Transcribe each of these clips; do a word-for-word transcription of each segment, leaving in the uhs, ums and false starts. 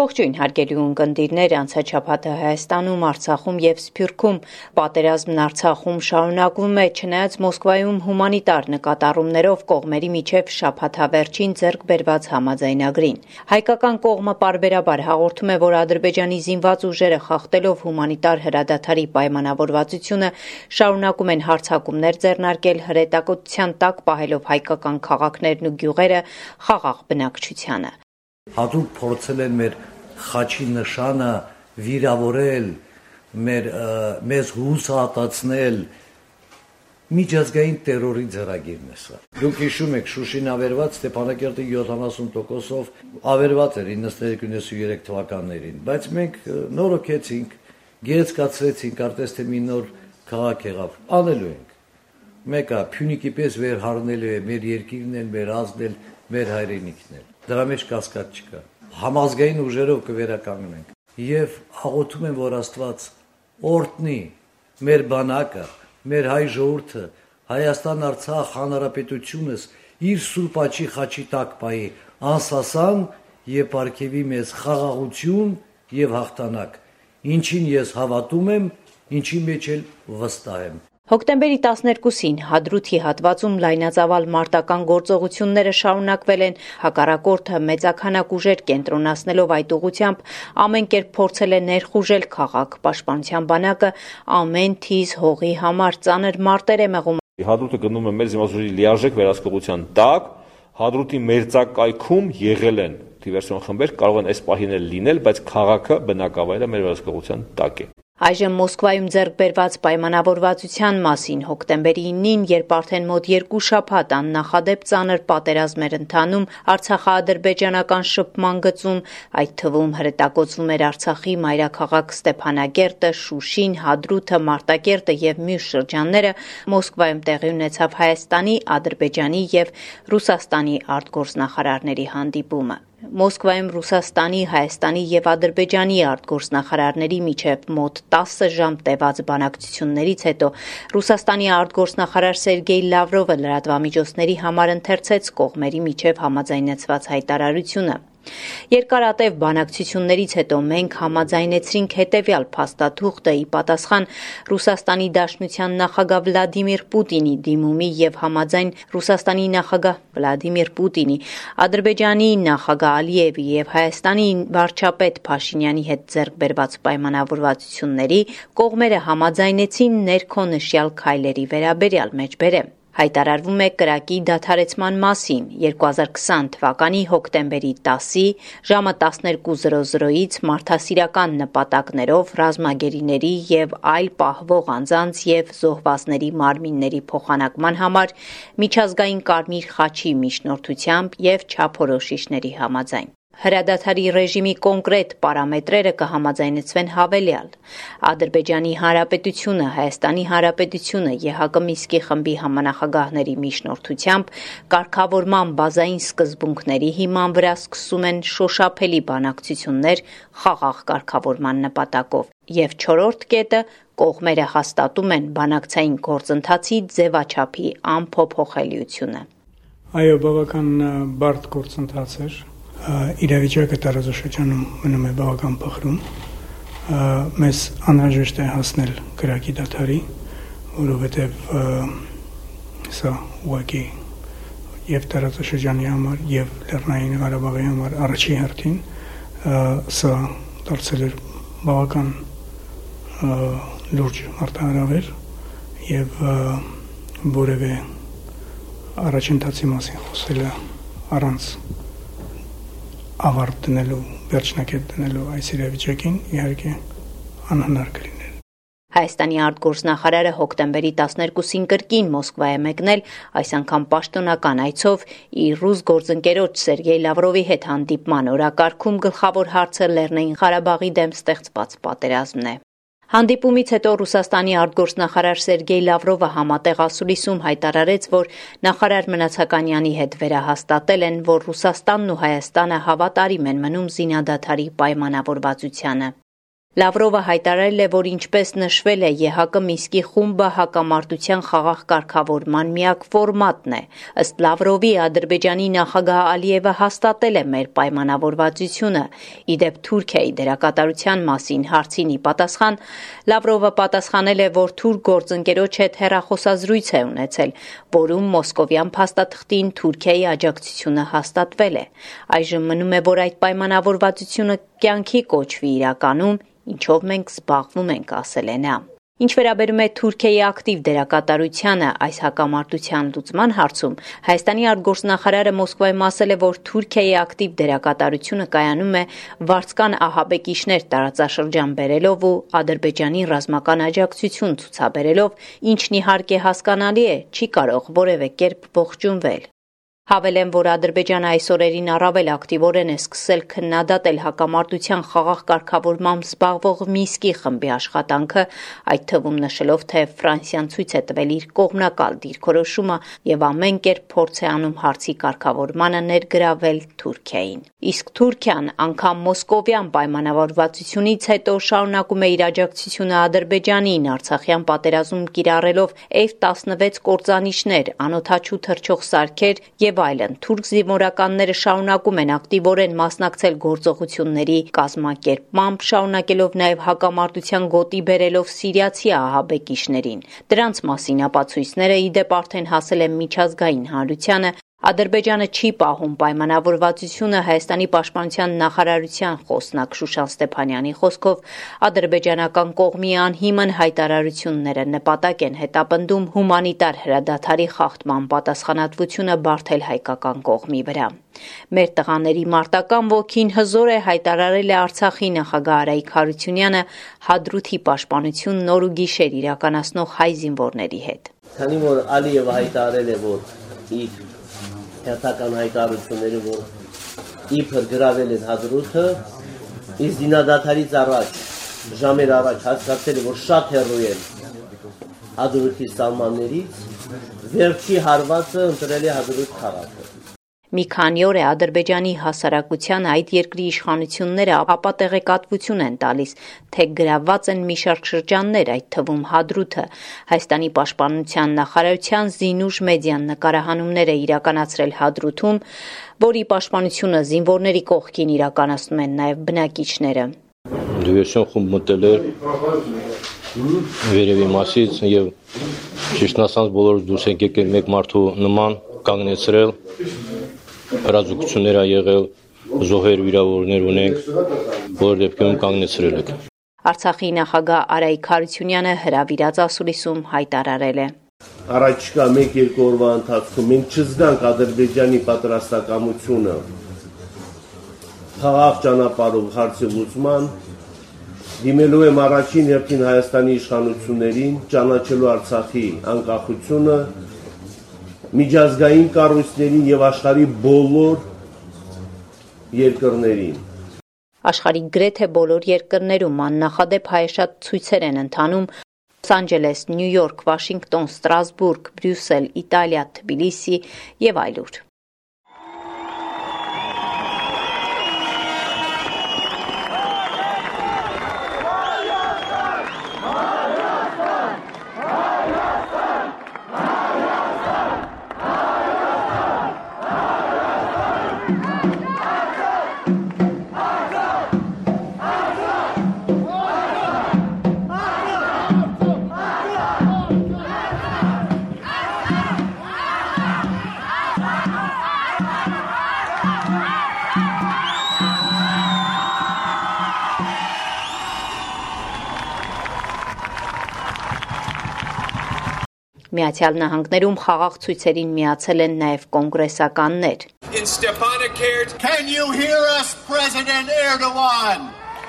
Ողջույն հարգելի ունկնդիրներ, անցաչափաթը Հայաստանում, Արցախում և Սփյուռքում պատերազմն Արցախում շարունակվում է, չնայած Մոսկվայում հումանիտար նկատառումներով կողմերի միջև շաբաթավերջին ձեռք բերված համաձայնագրին։ Հայկական կողմը պարբերաբար հաղորդում է, որ Ադրբեջանի զինված ուժերը խախտելով հումանիտար հրադադարի պայմանավորվածությունը շարունակում են հարձակումներ ձեռնարկել, հրետակոծության տակ պահելով հայկական քաղաքներն ու գյուղերը խաղաղ բնակչությանը։ Հատուկ փորձել են մեր խաչի նշանը վիրավորել, մեր մեզ հուսահատացնել, միջազգային տերորի ձեռագիրն է սա։ Դուք հիշում եք Շուշին ավերված Ստեփանակերտի յոթանասուն տոկոսով ավերված էր իննսունյոթ իննսունյոթ թվականներին, բայց մենք նորոգեցինք, գերեզկացրեցինք, արդեն թե մի նոր քաղաք եղավ, անելու ենք։ Մեկը Փյունիկի պես վեր հառնելու է մեր երկիրն էլ, մեր ազգն էլ, մեր հայրենիքն էլ։ Դրա մեջ կասկած չկա։ Համազգային ուժերով կվերականգնենք եւ աղոթում եմ, որ Աստված օրհնի մեր բանակը, մեր հայ ժողովուրդը, Հայաստան-Արցախ հանրապետությունս իր սուրբ աջի խաչի տակ պահի, անսասան եւ պարգևի մեզ խաղաղություն եւ հաղթանակ, ինչին ես հավատում եմ, ինչի մեջ էլ վստահ եմ։ Հոկտեմբերի տասներկուսին Հադրութի հատվածում լայնածավալ մարտական գործողությունները շարունակվել են, հակառակորդը մեծաքանակ ուժեր կենտրոնացնելով այդ ուղղությամբ ամեն կերպ փորձել է ներխուժել քաղաք։ Պաշտպանության բանակը ամեն թիզ հողի համար ծանր մարտեր է մղում։ Հադրութը գնում է մեր զինված ուժերի լիարժեք վերահսկողության տակ, Հադրութի մերձակայքում եղել են դիվերսիոն խմբեր, կարող են այս պահին լինել, բայց քաղաքը բնակավայրը մեր վերահսկողության տակ է։ Այժմ Մոսկվայում ձեռք բերված պայմանավորվածության մասին հոկտեմբերի ինին, երբ արդեն մոտ երկու շաբաթ աննախադեպ ծանր պատերազմ էր ընթանում արցախա-ադրբեջանական շփման գծում, այդ թվում հրետակոծվում էր Արցախի մայրաքաղաք Ստեփանագերտը, Շուշին, Հադրութը, Մարտակերտը եւ մյուս շրջանները, Մոսկվայում տեղի ունեցավ Հայաստանի, Ադրբեջանի եւ Ռուսաստանի արտգործնախարարների հանդիպումը։ Մոսկվայում Ռուսաստանի, Հայաստանի եւ Ադրբեջանի արտգործնախարարների միջև մոտ տասը ժամ տևած բանակցություններից հետո Ռուսաստանի արտգործնախարար Սերգեյ Լավրովը լրատվամիջոցների համար ընթերցեց կողմերի միջև համաձայնեցված հայտարարությունը։ Երկարատև բանակցություններից հետո մենք համաձայնեցրինք հետևյալ փաստաթուղթը՝ ի պատասխան Ռուսաստանի Դաշնության նախագահ Վլադիմիր Պուտինի դիմումի եւ համաձայն Ռուսաստանի նախագահ Վլադիմիր Պուտինի, Ադրբեջանի նախագահ Ալիևի եւ Հայաստանի վարչապետ Փաշինյանի հետ ձեռք բերված պայմանավորվածությունների, կողմերը համաձայնեցին ներքո նշյալ քայլերի վերաբերյալ մեջբերեմ։ Հայտարարվում է կրակի դադարեցման մասին երկու հազար քսան թվականի հոկտեմբերի տասի ժամը տասներկու զրո զրոյից մարդասիրական նպատակներով ռազմագերիների եւ այլ պահվող անձանց եւ զոհվածների մարմինների փոխանակման համար միջազգային Կարմիր խաչի միջնորդությամբ եւ չափորոշիչների համաձայն։ Հրադադարի ռեժիմի կոնկրետ պարամետրերը կհամաձայնեցվեն հավելյալ. Ադրբեջանի Հանրապետությունը, Հայաստանի Հանրապետությունը, ԵՀԿ Մինսկի խմբի համանախագահների միջնորդությամբ կարգավորման բազային սկզբունքների հիման վրա սկսում են շոշափելի բանակցություններ խաղաղ կարգավորման նպատակով։ Եվ չորրորդ կետը կողմերը հաստատում են բանակցային գործընթացի ձևաչափի անփոփոխելիությունը։ Այո, բավական բարդ գործընթաց էր։ Իրավիճակը տարածաշրջանում մնում է բավական փխրուն, մեզ անհրաժեշտ է հասնել կրակի դադարի, որովհետև սա ուղղակի եւ տարածաշրջանի համար եւ Լեռնային Ղարաբաղի համար առաջի հերթին սա դարձել էր բավական լուրջ մարտահրավեր եւ որևէ առաջընթացի մասին խոսելը առանց ավարտ դնելու, վերջնակետ դնելու այս իրավիճակին իհարկե անհնար կլիներ։ Հայաստանի արտգործնախարարը հոկտեմբերի տասներկուսին կրկին Մոսկվա է մեկնել, այս անգամ պաշտոնական այցով իր ռուս գործընկերոջ Սերգեյ Լավրովի հետ հանդիպման օրակարգում գլխավոր հարցը Լեռնային Ղարաբաղի դեմ ստեղծված պատերազմն է։ Հանդիպումից հետո Ռուսաստանի արտգործնախարար Սերգեյ Լավրովը համատեղ ասուլիսում հայտարարեց, որ նախարար Մնացականյանի հետ վերահաստատել են, որ Ռուսաստանն ու Հայաստանը հավատարիմ են մնում զինադադարի պայմանավորվածությանը։ Լավրովը հայտարարել է, որ ինչպես նշվել է, ԵՀԿ Մինսկի խումբը հակամարտության խաղաղ կարգավորման միակ ֆորմատն է։ Ըստ Լավրովի, Ադրբեջանի նախագահ Ալիևը հաստատել է մեր պայմանավորվածությունը։ Ի դեպ Թուրքիայի դերակատարության մասին հարցին ի պատասխան, Լավրովը պատասխանել է, որ թուրք գործընկերոջ հետ հեռախոսազրույց է ունեցել, որում մոսկովյան փաստաթղթին Թուրքիայի աջակցությունը հաստատվել է։ Այժմ մնում է, որ այդ պայմանավորվածությունը կյանքի կոչվի իրականում, ինչով մենք զբաղվում ենք, ասել է նա։ Ինչ վերաբերում է Թուրքիայի ակտիվ դերակատարությանը այս հակամարտության լուծման հարցում, Հայաստանի արտգործնախարարը Մոսկվայում ասել է, որ Թուրքիայի ակտիվ դերակատարությունը կայանում է վարձկան ահաբեկիչներ տարածաշրջան բերելով ու Ադրբեջանի ռազմական աջակցություն ցուցաբերելով, ինչն իհարկե հասկանալի է, չի կարող որևէ կերպ ողջունվել։ Հավելեմ, որ Ադրբեջանը այս օրերին առավել ակտիվորեն է սկսել քննադատել հակամարտության խաղաղ կարգավորմամբ զբաղվող Մինսկի խմբի աշխատանքը, այդ թվում նշելով, թե Ֆրանսիան ցույց է տվել իր կողմնակալ դիրքորոշումը եւ ամեն կերպ փորձ է անում հարցի կարգավորմանը ներգրավել Թուրքիային։ Իսկ Թուրքիան անգամ մոսկովյան պայմանավորվածությունից հետո շարունակում է իր աջակցությունը Ադրբեջանին Արցախյան պատերազմում կիրառելով F տասնվեց կործանիչներ, անօդաչու թռչող սարքեր եւ այլն։ Թուրք զինվորականները շարունակում են ակտիվորեն մասնակցել գործողությունների կազմակերպմամբ, շարունակելով նաև հակամարտության գոտի բերելով սիրիացի ահաբեկիչներին։ Դրանց մասին ապացույցները ի դեպ արդեն հասել են միջազգային հանրությանը։ Ադրբեջանը չի պահում պայմանավորվածությունը Հայաստանի պաշտպանության նախարարության խոսնակ Շուշան Ստեփանյանի խոսքով ադրբեջանական կողմի անհիմն հայտարարությունները նպատակ են հետապնդում հումանիտար հրադադարի խախտման պատասխանատվությունը բարթել հայկական կողմի վրա։ Մեր տղաների մարտական ոգին հզոր է, հայտարարել է Արցախի նախագահ Արայիկ Հարությունյանը Հադրութի պաշտպանությունն օր ու գիշեր իրականացնող հայ զինվորների հետ։ Քանի որ Ալիևը հայտարարել է, որ իր հերթական հայտարարությունները, որ իբր գրավել են Հադրութը, իսկ զինադադարից առաջ, ժամեր առաջ հասկացել է, որ շատ հեռու են Հադրութի սահմաններից, վերջի հարվածը ընտրել է Հադրութ քաղաքը։ Մի քանի օր է Ադրբեջանի հասարակության այդ երկրի իշխանությունները ապատեղեկատվություն են տալիս, թե գրաված են մի շարք շրջաններ, այդ թվում Հադրութը։ Հայաստանի պաշտպանության նախարարության Զինուժ մեդիան նկարահանումներ է իրականացրել Հադրութում, որի պաշտպանությունը զինվորների կողքին իրականացնում են նաև բնակիչները։ Դիվերսիոն խումբ մտել էր վերևի մասից եւ ճիշտն ասած բոլորս դուրս ենք եկել մեկ մարդու նման կանգնեցրել, հրաձգություններ ա եղել, զոհեր վիրավորներ ունենք, բոլոր դեպքերում կանգնեցրել ենք։ Արցախի նախագահ Արայիկ Հարությունյանը հրավիրած ասուլիսում հայտարարել է. Առաջիկա մեկ-երկու օրվա ընթացքում մենք չզգանք Ադրբեջանի պատրաստակամությունը խաղաղ ճանապարհով հարցի լուծման, դիմելու եմ առաջին հերթին Հայաստանի իշխանություններին, ճանաչելու Արցախի անկախությունը, միջազգային կառույցներին եւ աշխարհի բոլոր երկրներին։ Աշխարհի գրեթե բոլոր երկրներում աննախադեպ հայաշատ ցույցեր են ընթանում Լոս Անջելես, Նյու Յորք, Վաշինգտոն, Ստրասբուրգ, Բրյուսել, Իտալիա, Թբիլիսի եւ այլուր։ Միացյալ Նահանգներում խաղաղ ցույցերին միացել են նաև կոնգրեսականներ։ Can you hear us, President Erdogan?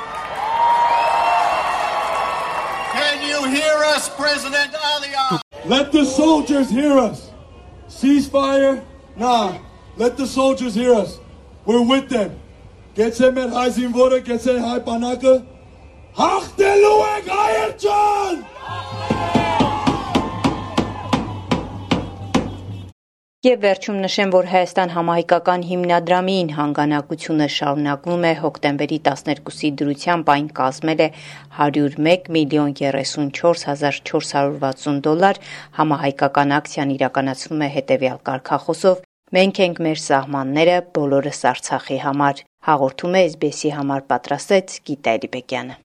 Can you hear us, President Aliyev? Let the soldiers hear us. Ceasefire? Nah. Let the soldiers hear us. We're with them. Գեցեմ մեր հայ զինվորը, գեցեմ հայ բանակը, հաղթելու ենք հայեր ջան! Եվ վերջում նշեմ, որ Հայաստան համահայկական հիմնադրամի հանգանակությունը շարունակվում է հոկտեմբերի տասներկուսի դրությամբ այն կազմել է հարյուր մեկ միլիոն երեսունչորս հազար չորս հարյուր վաթսուն դոլար, համահայկական ակցիան իրականացվում է հետևյալ կարգախոսով. Մենք ենք մեր սահմանները, բոլորս Արցախի համար։ Հաղորդում է Էս Բի Էսի համար պատրաստեց Գիտա Էլիբեկյանը։